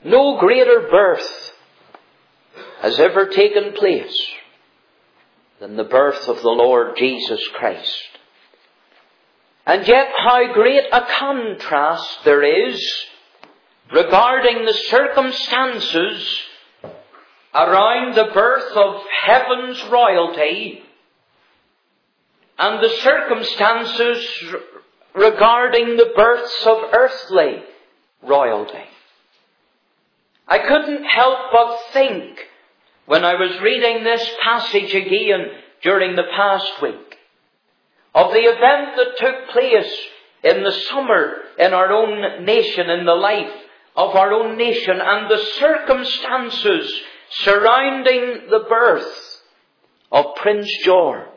No greater birth has ever taken place than the birth of the Lord Jesus Christ. And yet how great a contrast there is regarding the circumstances around the birth of heaven's royalty and the circumstances regarding the births of earthly royalty. I couldn't help but think, when I was reading this passage again during the past week, of the event that took place in the summer in our own nation, in the life of our own nation, and the circumstances surrounding the birth of Prince George.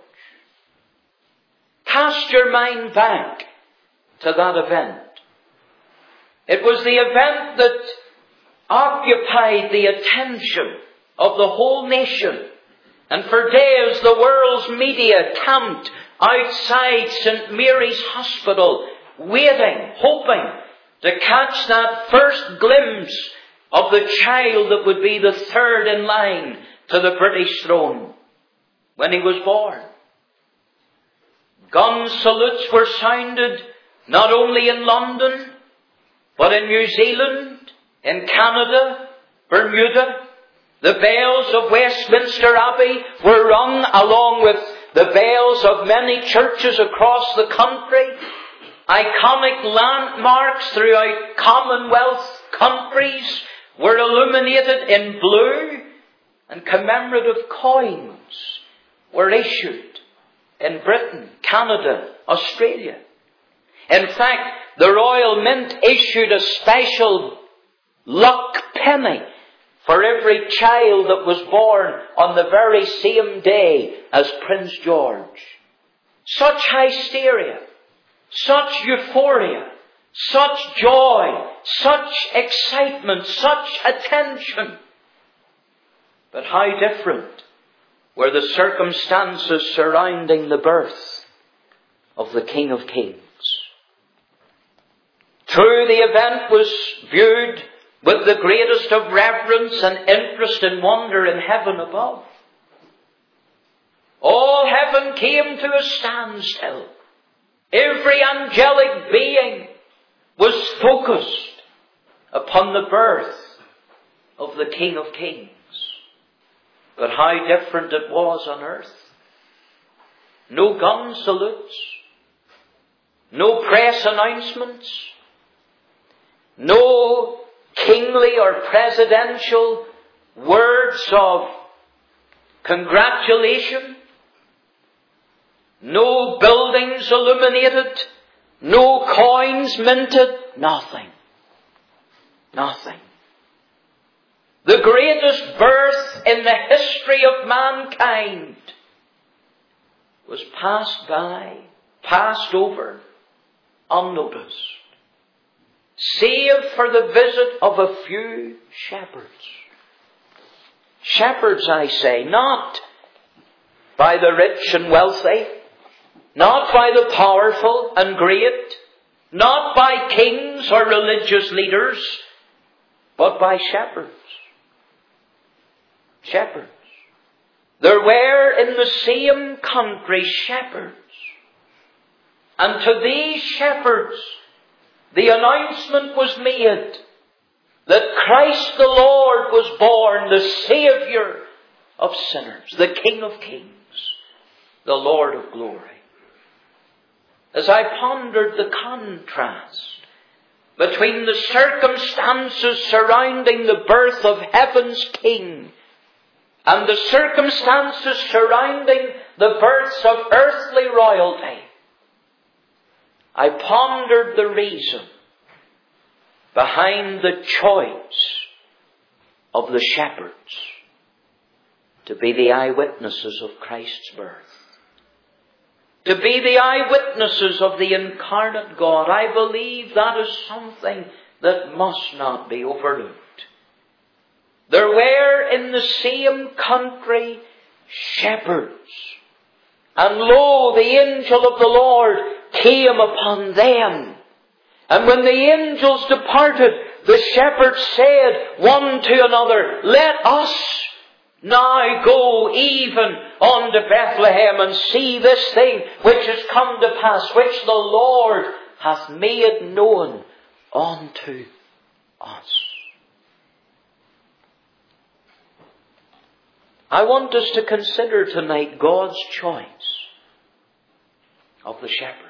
Cast your mind back to that event. It was the event that occupied the attention of the whole nation. And for days the world's media camped outside St. Mary's Hospital, waiting, hoping to catch that first glimpse of the child that would be the third in line to the British throne when he was born. Gun salutes were sounded not only in London, but in New Zealand, in Canada, Bermuda. The bells of Westminster Abbey were rung along with the bells of many churches across the country. Iconic landmarks throughout Commonwealth countries were illuminated in blue, and commemorative coins were issued in Britain, Canada, Australia. In fact, the Royal Mint issued a special luck penny for every child that was born on the very same day as Prince George. Such hysteria, such euphoria, such joy, such excitement, such attention. But how different were the circumstances surrounding the birth of the King of Kings. True, the event was viewed with the greatest of reverence and interest and wonder in heaven above. All heaven came to a standstill. Every angelic being was focused upon the birth of the King of Kings. But how different it was on earth. No gun salutes, no press announcements, no kingly or presidential words of congratulation, no buildings illuminated, no coins minted, nothing. Nothing. The greatest birth in the history of mankind was passed by, passed over, unnoticed, save for the visit of a few shepherds. Shepherds, I say, not by the rich and wealthy, not by the powerful and great, not by kings or religious leaders, but by shepherds. Shepherds. There were in the same country shepherds. And to these shepherds, the announcement was made that Christ the Lord was born, the Saviour of sinners, the King of Kings, the Lord of glory. As I pondered the contrast between the circumstances surrounding the birth of heaven's King and the circumstances surrounding the births of earthly royalty, I pondered the reason behind the choice of the shepherds to be the eyewitnesses of Christ's birth. To be the eyewitnesses of the incarnate God. I believe that is something that must not be overlooked. There were in the same country shepherds. And lo, the angel of the Lord came upon them. And when the angels departed the shepherds said one to another, let us now go even unto Bethlehem and see this thing which has come to pass, which the Lord hath made known unto us. I want us to consider tonight God's choice of the shepherds.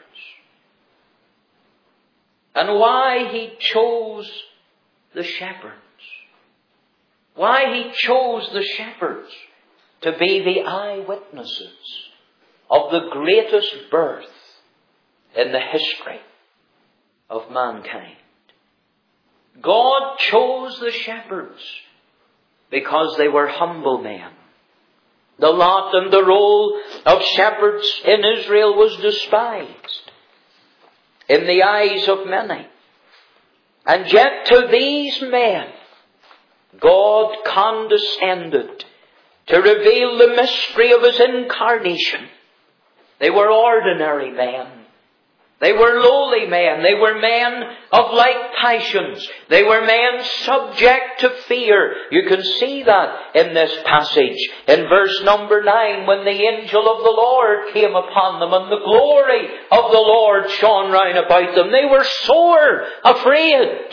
And why He chose the shepherds. Why He chose the shepherds to be the eyewitnesses of the greatest birth in the history of mankind. God chose the shepherds because they were humble men. The lot and the role of shepherds in Israel was despised in the eyes of many. And yet to these men, God condescended to reveal the mystery of His incarnation. They were ordinary men. They were lowly men. They were men of like passions. They were men subject to fear. You can see that in this passage. In verse number 9, when the angel of the Lord came upon them and the glory of the Lord shone round about them, they were sore afraid.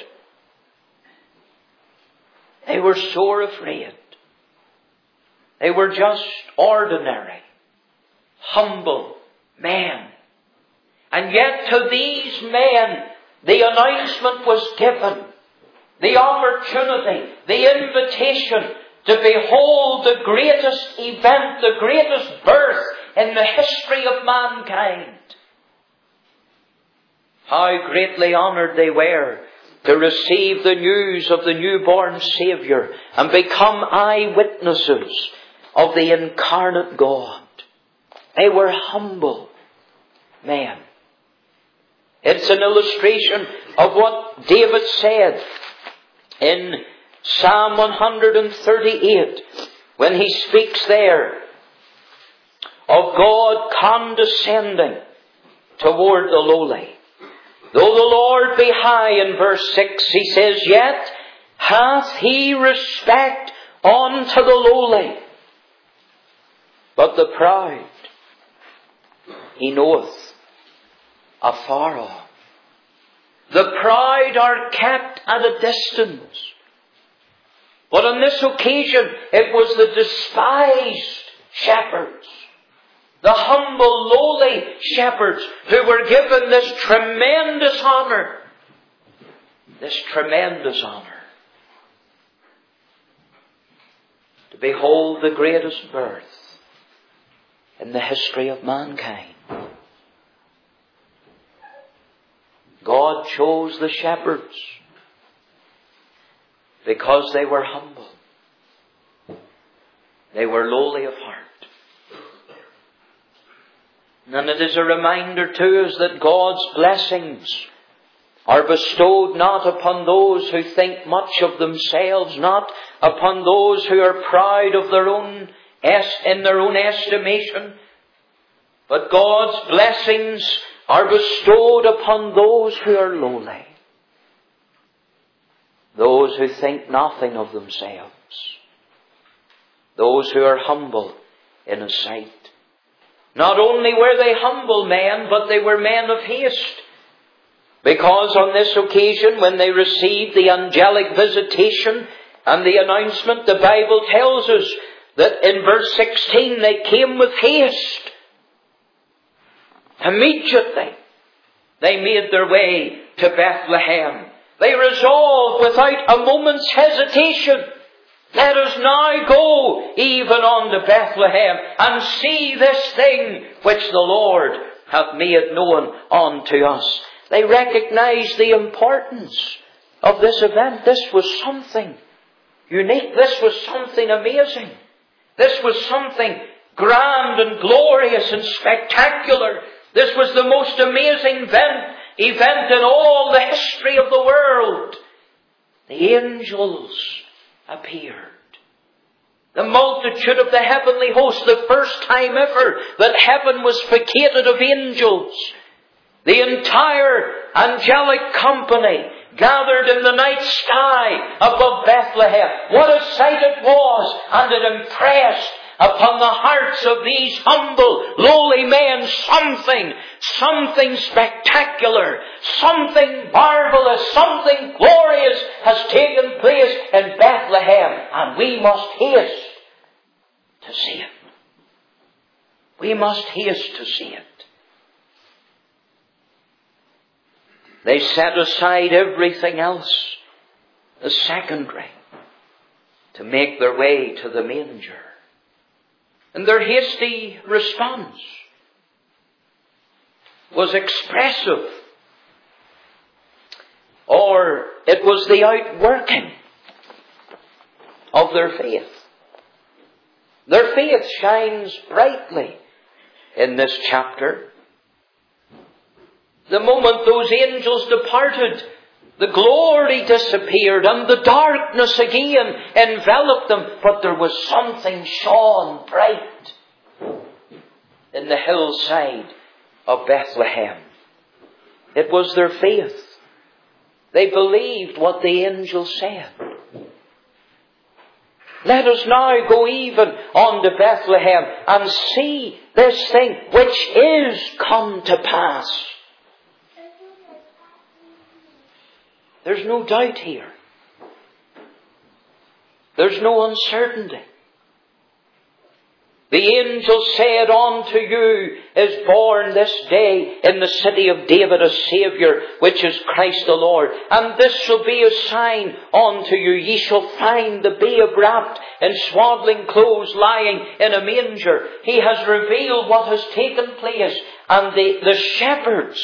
They were sore afraid. They were just ordinary, humble men. And yet to these men, the announcement was given, the opportunity, the invitation to behold the greatest event, the greatest birth in the history of mankind. How greatly honoured they were to receive the news of the newborn Saviour and become eyewitnesses of the incarnate God. They were humble men. It's an illustration of what David said in Psalm 138 when he speaks there of God condescending toward the lowly. Though the Lord be high, in verse 6, he says, yet hath He respect unto the lowly, but the proud He knoweth afar off. The proud are kept at a distance. But on this occasion, it was the despised shepherds, the humble, lowly shepherds, who were given this tremendous honour. This tremendous honour. To behold the greatest birth in the history of mankind. God chose the shepherds because they were humble. They were lowly of heart. And it is a reminder to us that God's blessings are bestowed not upon those who think much of themselves, not upon those who are proud of their own in their own estimation, but God's blessings are bestowed upon those who are lowly, those who think nothing of themselves, those who are humble in His sight. Not only were they humble men, but they were men of haste. Because on this occasion, when they received the angelic visitation and the announcement, the Bible tells us that in verse 16 they came with haste. Immediately, they made their way to Bethlehem. They resolved without a moment's hesitation, let us now go even unto Bethlehem and see this thing which the Lord hath made known unto us. They recognized the importance of this event. This was something unique. This was something amazing. This was something grand and glorious and spectacular. This was the most amazing event in all the history of the world. The angels appeared. The multitude of the heavenly host, the first time ever that heaven was vacated of angels. The entire angelic company gathered in the night sky above Bethlehem. What a sight it was, and it impressed upon the hearts of these humble, lowly men something spectacular, something marvelous, something glorious has taken place in Bethlehem, and we must haste to see it. We must haste to see it. They set aside everything else, the secondary, to make their way to the manger. And their hasty response was expressive, or it was the outworking of their faith. Their faith shines brightly in this chapter. The moment those angels departed, the glory disappeared and the darkness again enveloped them. But there was something shone bright in the hillside of Bethlehem. It was their faith. They believed what the angel said. Let us now go even on to Bethlehem and see this thing which is come to pass. There's no doubt here. There's no uncertainty. The angel said, unto you is born this day in the city of David a Saviour, which is Christ the Lord. And this shall be a sign unto you. Ye shall find the babe wrapped in swaddling clothes, lying in a manger. He has revealed what has taken place. And the shepherds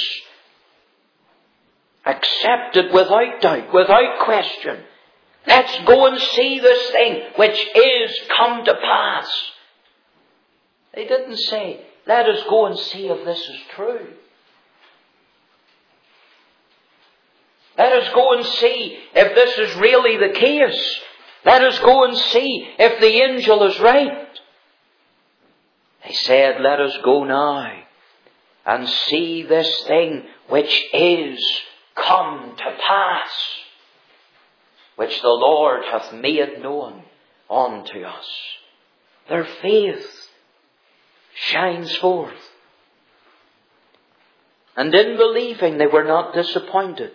accepted without doubt, without question. Let's go and see this thing which is come to pass. They didn't say, let us go and see if this is true. Let us go and see if this is really the case. Let us go and see if the angel is right. They said, let us go now and see this thing which is come to pass, which the Lord hath made known unto us. Their faith shines forth. And in believing they were not disappointed.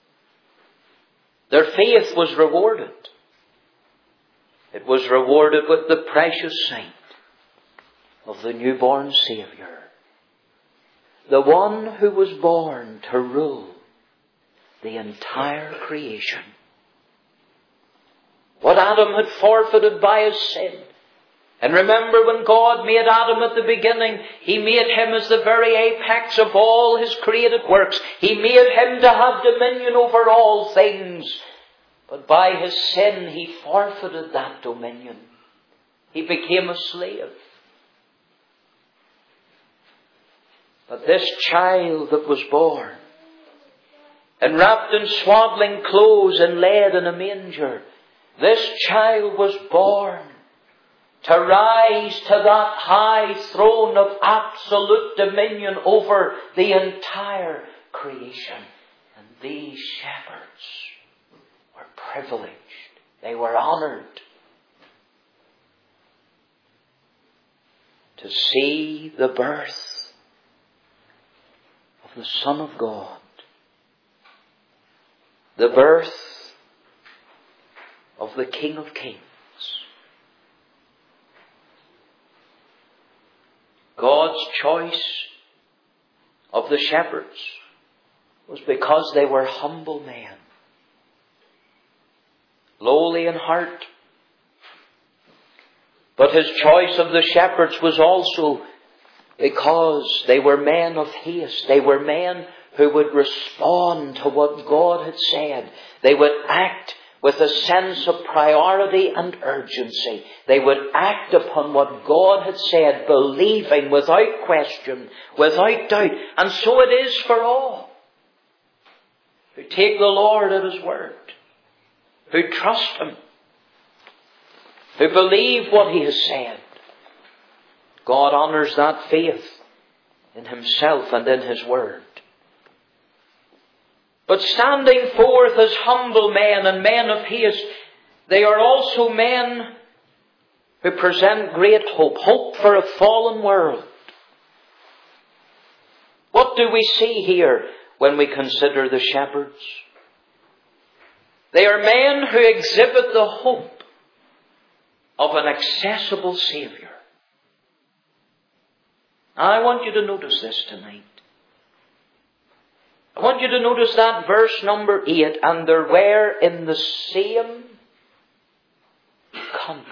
Their faith was rewarded. It was rewarded with the precious sight of the newborn Saviour. The one who was born to rule the entire creation. What Adam had forfeited by his sin. And remember, when God made Adam at the beginning, He made him as the very apex of all His created works. He made him to have dominion over all things. But by his sin, he forfeited that dominion. He became a slave. But this child that was born, and wrapped in swaddling clothes and laid in a manger, this child was born to rise to that high throne of absolute dominion over the entire creation. And these shepherds were privileged. They were honoured to see the birth of the Son of God. The birth of the King of Kings. God's choice of the shepherds was because they were humble men, lowly in heart. But His choice of the shepherds was also because they were men of haste. They were men who would respond to what God had said. They would act with a sense of priority and urgency. They would act upon what God had said, believing without question, without doubt. And so it is for all who take the Lord at His word, who trust Him, who believe what He has said. God honours that faith in Himself and in His word. But standing forth as humble men and men of haste, they are also men who present great hope. Hope for a fallen world. What do we see here when we consider the shepherds? They are men who exhibit the hope of an accessible Saviour. I want you to notice this tonight. I want you to notice that verse number 8. And there were in the same country.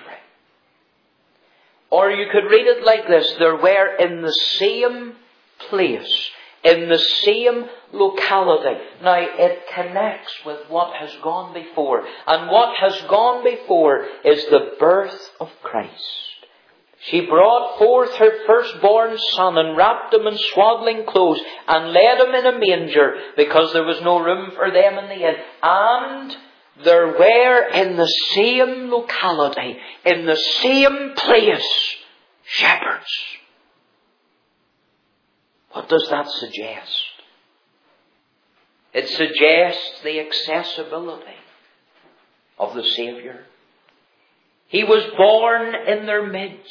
Or you could read it like this. There were in the same place. In the same locality. Now it connects with what has gone before. And what has gone before is the birth of Christ. She brought forth her firstborn son and wrapped him in swaddling clothes and laid him in a manger because there was no room for them in the inn. And there were in the same locality, in the same place, shepherds. What does that suggest? It suggests the accessibility of the Saviour. He was born in their midst.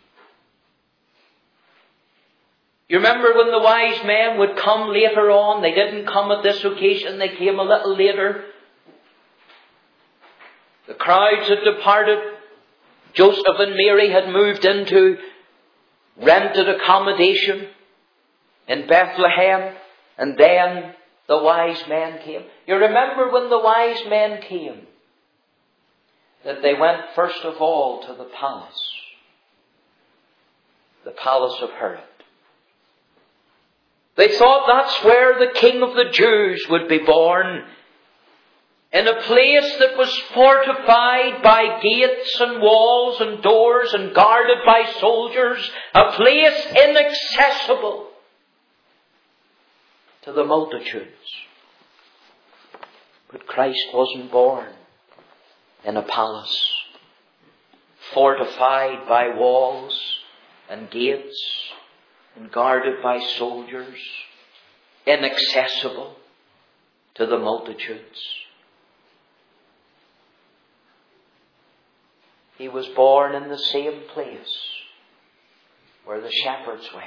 You remember when the wise men would come later on? They didn't come at this occasion, they came a little later. The crowds had departed. Joseph and Mary had moved into rented accommodation in Bethlehem. And then the wise men came. You remember when the wise men came, that they went first of all to the palace of Herod. They thought that's where the King of the Jews would be born. In a place that was fortified by gates and walls and doors and guarded by soldiers. A place inaccessible to the multitudes. But Christ wasn't born in a palace fortified by walls and gates and guarded by soldiers, inaccessible to the multitudes. He was born in the same place where the shepherds were.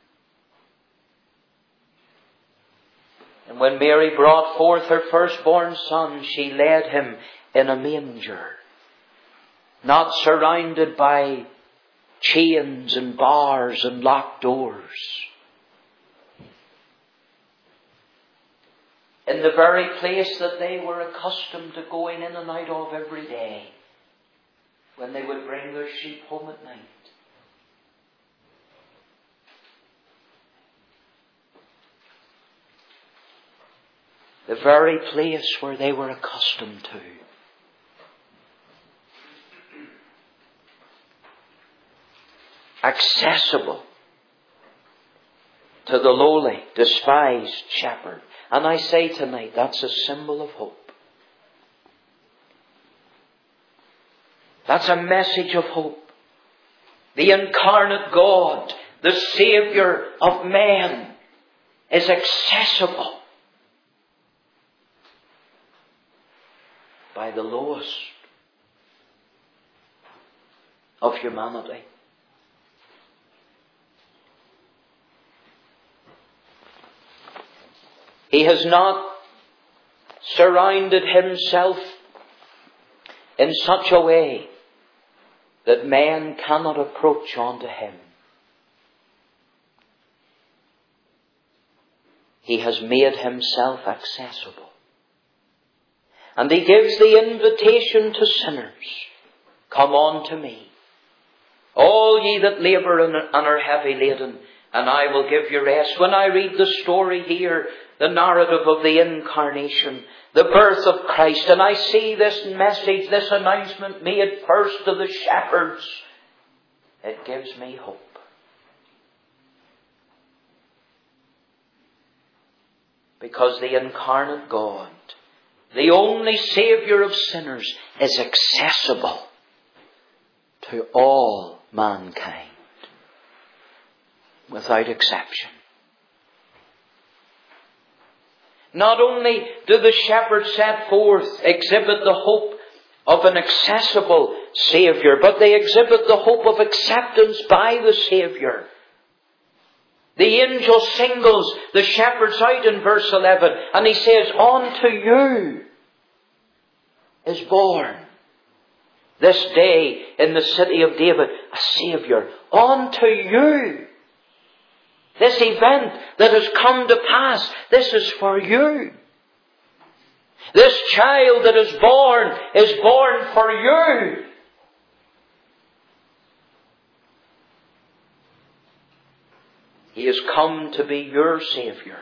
And when Mary brought forth her firstborn son, she laid him in a manger, not surrounded by chains and bars and locked doors. In the very place that they were accustomed to going in and out of every day, when they would bring their sheep home at night. The very place where they were accustomed to. Accessible to the lowly, despised shepherd. And I say tonight, that's a symbol of hope. That's a message of hope. The incarnate God, the Saviour of men, is accessible by the lowest of humanity. He has not surrounded himself in such a way that man cannot approach unto him. He has made himself accessible. And he gives the invitation to sinners. Come unto me, all ye that labour and are heavy laden, and I will give you rest. When I read the story here, the narrative of the incarnation, the birth of Christ, and I see this message, this announcement made first to the shepherds, it gives me hope. Because the incarnate God, the only Saviour of sinners, is accessible to all mankind, without exception. Not only do the shepherds set forth, exhibit the hope of an accessible Saviour, but they exhibit the hope of acceptance by the Saviour. The angel singles the shepherds out in verse 11, and he says, "Unto you is born this day in the city of David a Saviour." Unto you. This event that has come to pass, this is for you. This child that is born for you. He has come to be your Saviour.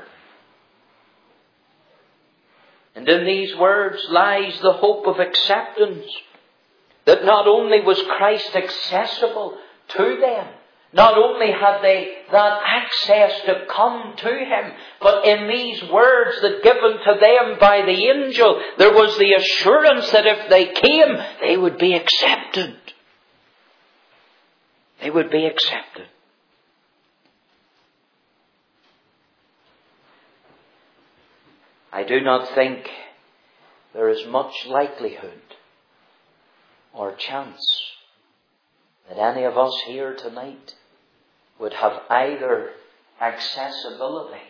And in these words lies the hope of acceptance. That not only was Christ accessible to them, not only had they that access to come to Him, but in these words that given to them by the angel, there was the assurance that if they came, they would be accepted. They would be accepted. I do not think there is much likelihood or chance that any of us here tonight would have either accessibility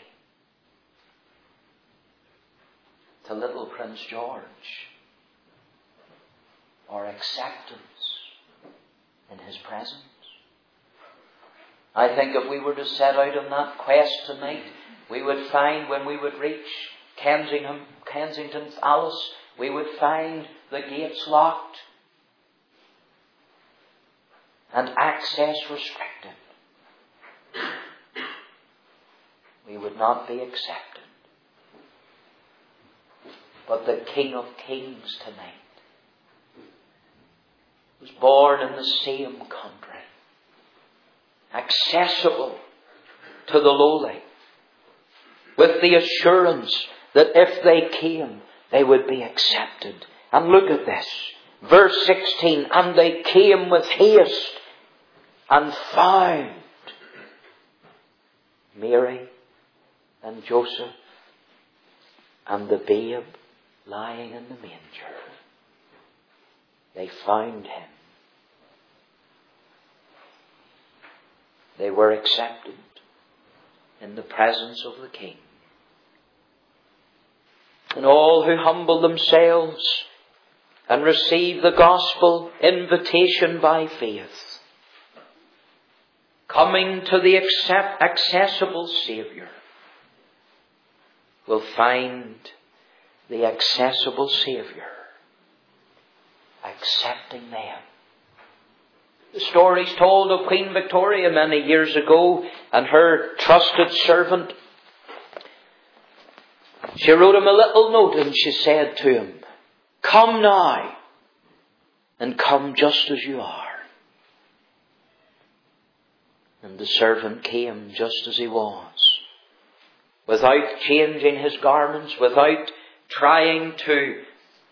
to little Prince George or acceptance in his presence. I think if we were to set out on that quest tonight, we would find when we would reach Kensington Palace, we would find the gates locked and access restricted. We would not be accepted. But the King of Kings tonight was born in the same country, accessible to the lowly, with the assurance that if they came, they would be accepted. And look at this. Verse 16, "And they came with haste and found Mary and Joseph and the babe lying in the manger." They found Him. They were accepted in the presence of the King. And all who humble themselves and receive the gospel invitation by faith, coming to the accessible Saviour, will find the accessible Saviour accepting them. The stories told of Queen Victoria many years ago and her trusted servant. She wrote him a little note and she said to him, "Come now, and come just as you are." And the servant came just as he was, without changing his garments, without trying to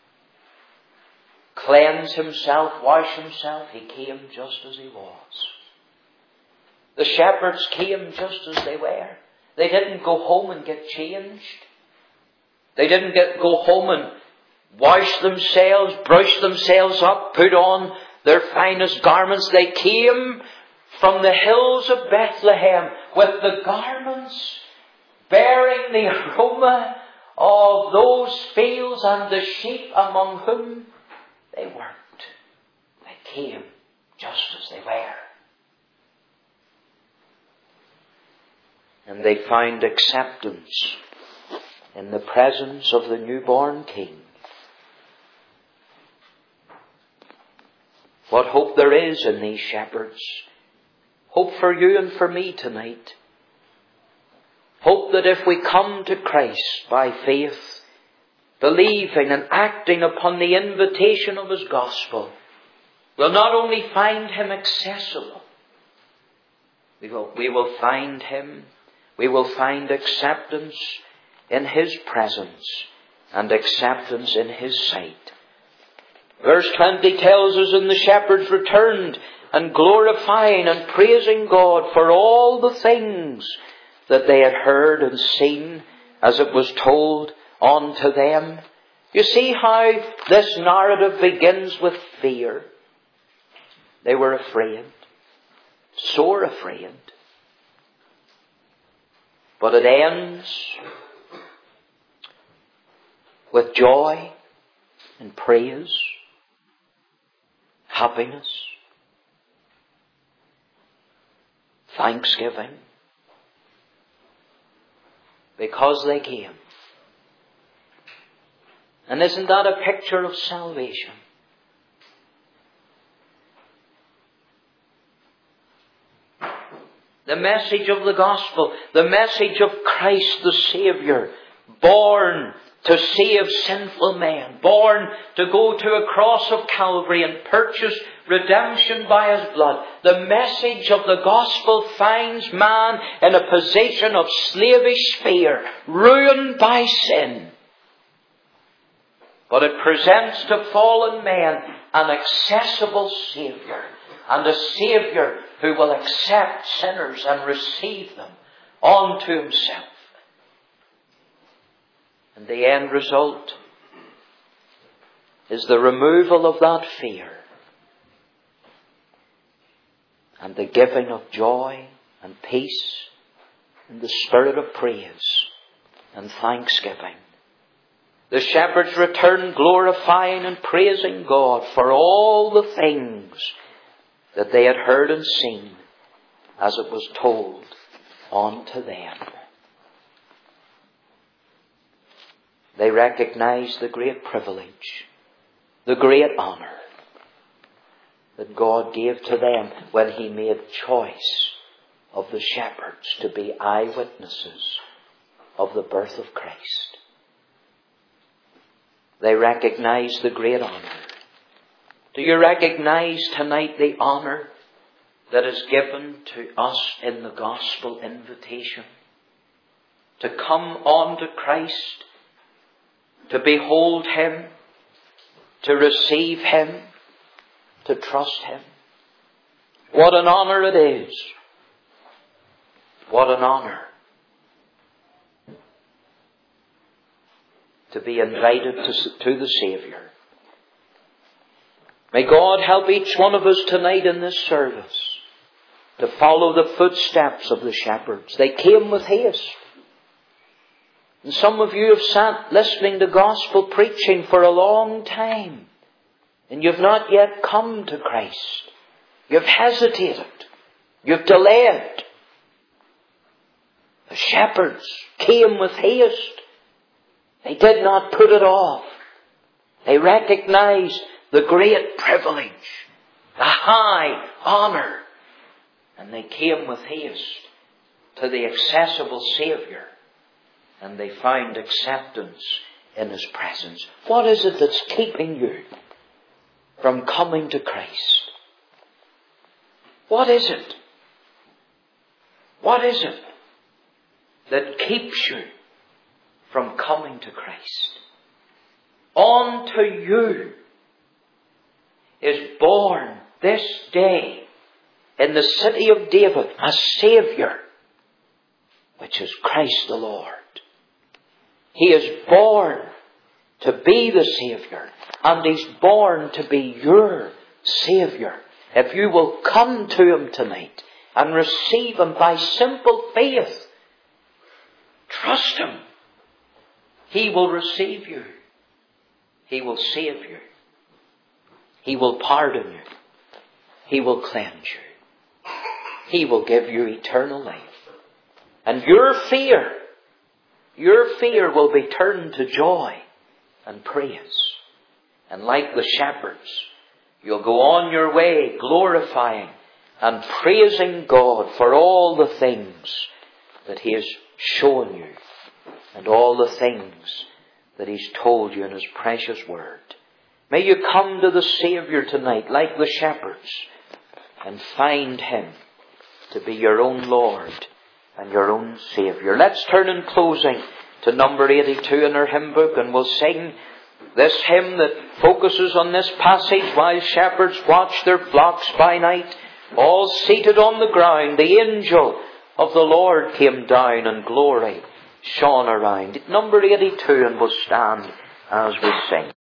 cleanse himself, wash himself. He came just as he was. The shepherds came just as they were. They didn't go home and get changed. They didn't go home and wash themselves, brush themselves up, put on their finest garments. They came from the hills of Bethlehem with the garments bearing the aroma of those fields and the sheep among whom they worked. They came just as they were. And they found acceptance in the presence of the newborn King. What hope there is in these shepherds. Hope for you and for me tonight. Hope that if we come to Christ by faith, believing and acting upon the invitation of His gospel, we'll not only find Him accessible, we will find Him, we will find acceptance in His presence and acceptance in His sight. Verse 20 tells us, "And the shepherds returned, and glorifying and praising God for all the things that they had heard and seen, as it was told unto them. You see how this narrative begins with fear. They were afraid, sore afraid. But it ends with joy and praise, happiness, thanksgiving, because they came. And isn't that a picture of salvation? The message of the gospel, the message of Christ the Saviour, born to save sinful men, born to go to a cross of Calvary and purchase redemption by His blood. The message of the gospel finds man in a position of slavish fear, ruined by sin. But it presents to fallen men an accessible Saviour, and a Saviour who will accept sinners and receive them unto Himself. And the end result is the removal of that fear and the giving of joy and peace and the spirit of praise and thanksgiving. The shepherds returned glorifying and praising God for all the things that they had heard and seen as it was told unto them. They recognized the great privilege, the great honour that God gave to them when He made choice of the shepherds to be eyewitnesses of the birth of Christ. They recognized the great honour. Do you recognize tonight the honour that is given to us in the gospel invitation? To come on to Christ, to behold Him, to receive Him, to trust Him. What an honour it is. What an honour to be invited to the Saviour. May God help each one of us tonight in this service to follow the footsteps of the shepherds. They came with haste. And some of you have sat listening to gospel preaching for a long time, and you've not yet come to Christ. You've hesitated. You've delayed. The shepherds came with haste. They did not put it off. They recognized the great privilege, the high honour, and they came with haste to the accessible Saviour, and they found acceptance in His presence. What is it that's keeping you from coming to Christ? What is it? What is it that keeps you from coming to Christ? Unto you is born this day in the city of David a Saviour, which is Christ the Lord. He is born to be the Saviour, and He's born to be your Saviour. If you will come to Him tonight and receive Him by simple faith, trust Him, He will receive you. He will save you. He will pardon you. He will cleanse you. He will give you eternal life. And your fear will be turned to joy and praise. And like the shepherds, you'll go on your way glorifying and praising God for all the things that He has shown you and all the things that He's told you in His precious word. May you come to the Saviour tonight like the shepherds and find Him to be your own Lord and your own Saviour. Let's turn in closing to number 82 in our hymn book, and we'll sing this hymn that focuses on this passage. While shepherds watch their flocks by night, all seated on the ground, the angel of the Lord came down in glory, shone around. At number 82, and we'll stand as we sing.